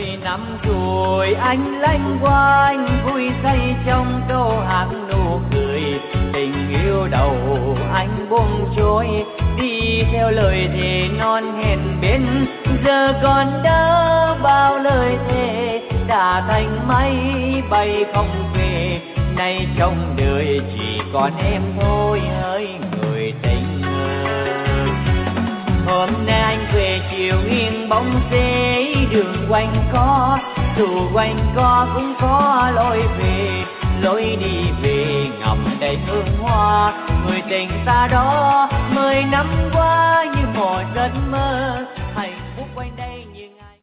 10 năm rồi anh lanh quanh vui say trong câu hát nụ cười. Tình yêu đầu anh buông trôi đi theo lời thề non hẹn bên. Giờ còn đâu bao lời thề đã thành mây bay không về. Nay trong đời chỉ còn em thôi hỡi người tình ơi. Hôm nay anh về chiều nghiêng bóng xế đường quanh co, dù quanh co cũng có lối về. Lối đi về ngậm đầy hương hoa, người tình ta đó 10 năm qua như một giấc mơ. Hạnh phúc quanh đây nhiều